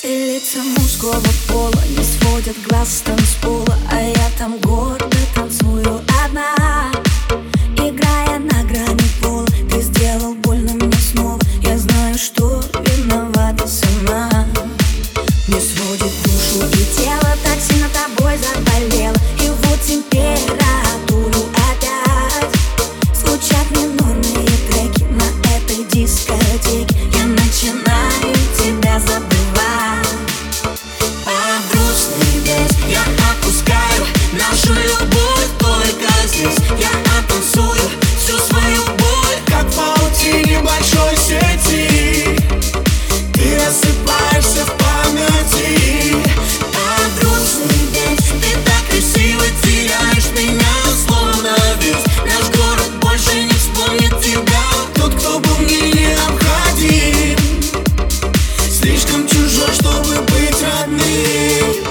Все лица мужского пола не сводят глаз с танцпола, а я там гордо танцую одна, играя на грани пола. Ты сделал больно мне снова, я знаю, что виновата сама. Не сводит душу и тело, так сильно тобой заболела. И вот температуру опять звучат минорные треки на этой дискотеке. Я начинаю тебя забывать. Под грустный бес я отпускаю нашу любовь только здесь. Я оттанцую всю свою боль, как в паутине большой сети. Ты рассыпаешься в памяти. Под грустный бес ты так красиво теряешь меня, словно весь наш город больше не вспомнит тебя. Тот, кто был мне необходим, слишком чужой, чтобы быть родным.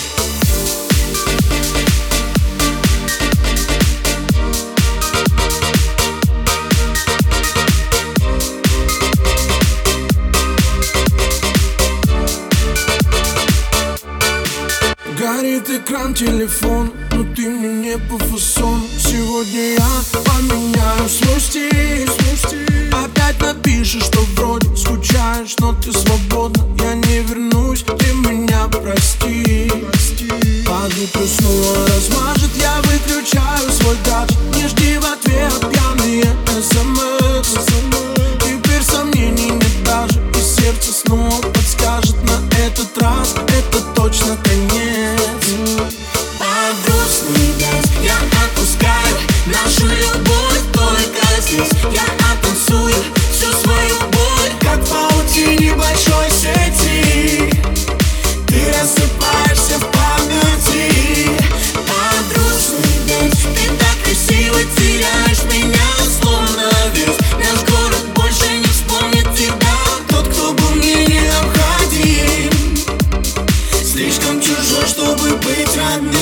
Горит экран телефон, но ты мне не по фасону. Сегодня я поменяю свой стиль. Опять напишешь, что вроде скучаешь, но ты свободна. Я не вернусь, ты меня прости. Под утро снова размажет, я выключаю свой гаджет. Не жди в ответ пьяные смс. Теперь сомнений нет даже, и сердце снова подскажет: на этот раз это точно конец. Под грустный бес я отпускаю нашу любовь только здесь. Я оттанцую всю свою боль, Как в паутине большой сети. Ты рассыпаешься в памяти. под грустный бес ты так красиво теряешь меня, словно весь наш город больше не вспомнит тебя. Тот, кто был мне необходим, слишком чужой, чтобы быть родным.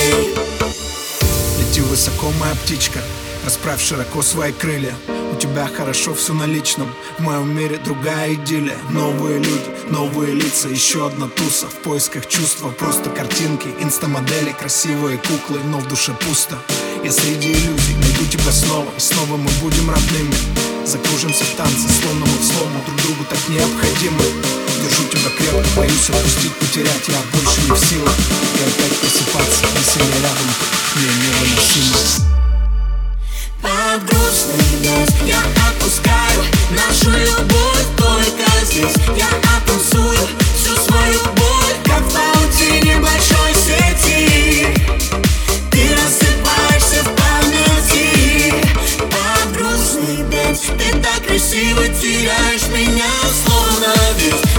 Лети высоко, моя птичка, расправь широко свои крылья. У тебя хорошо все на личном, в моем мире другая идиллия. Новые люди, новые лица, еще одна туса. В поисках чувства, просто картинки, инстамодели, красивые куклы, но в душе пусто. Я среди иллюзий найду тебя снова, и снова мы будем родными. Закружимся в танце, словно мы в слому друг другу так необходимы. Держу тебя крепко, боюсь отпустить, потерять, я больше не в силах. И опять просыпаться, веселье рядом мне невыносимо. Под грустный бес я отпускаю нашу любовь только здесь. Я оттанцую всю свою боль, Как в паутине большой сети. ты рассыпаешься в памяти. Под грустный бес ты так красиво теряешь меня, словно весь